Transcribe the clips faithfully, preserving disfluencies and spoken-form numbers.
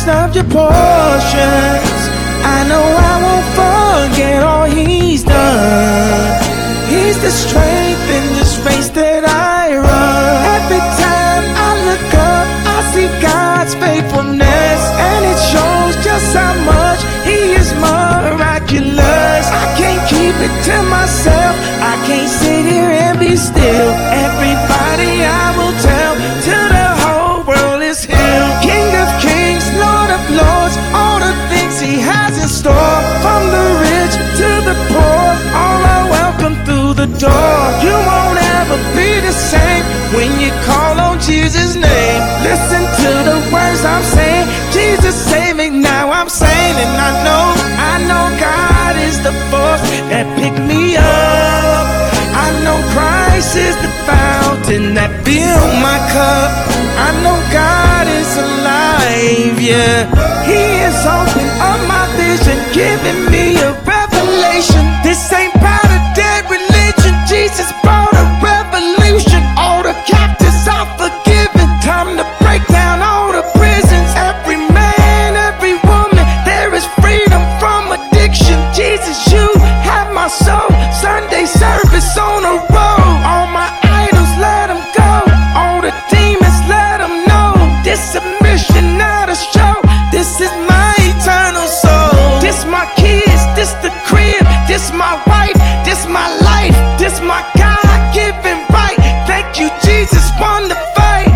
of your portions. I know I won't forget all He's done. He's the strength in this race that I run. Every time I look up, I see God's faithfulness, and it shows just how much He is miraculous. I can't keep it to myself, I can't sit here and be still. Everybody I will tell, till the whole world is healed. King of kings, Lord of lords, all the things He has in store. From the rich to the poor, all are welcome through the door. You won't ever be the same when you call on Jesus' name. Listen to the words I'm saying, Jesus save me, now I'm saying. And I know, I know God is the force that picked me up. I know Christ is the fountain that filled my cup. I know God is alive, yeah. He is opening up my vision, giving me a revelation. This ain't about a dead religion, Jesus brought a revolution. All the captives are forgiven, time to break down all the prisons. Every man, every woman, there is freedom from addiction. Jesus, you have my soul. Sunday service on the road. All my idols, let them go. All the demons, let them know. This a mission, not a show. This is my eternal soul. This my kids, this the crib, this my wife, this my life, this my God-given right. Thank you, Jesus, won the fight.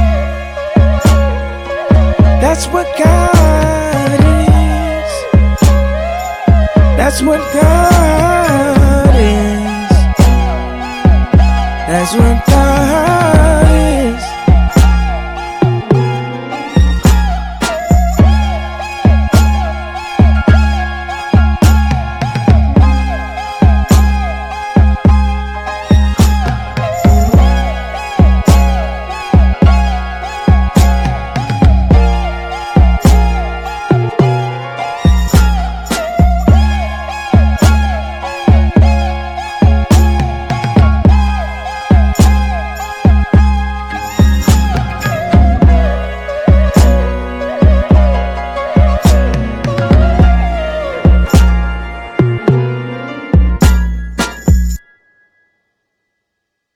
That's what God is. That's what God is. That's what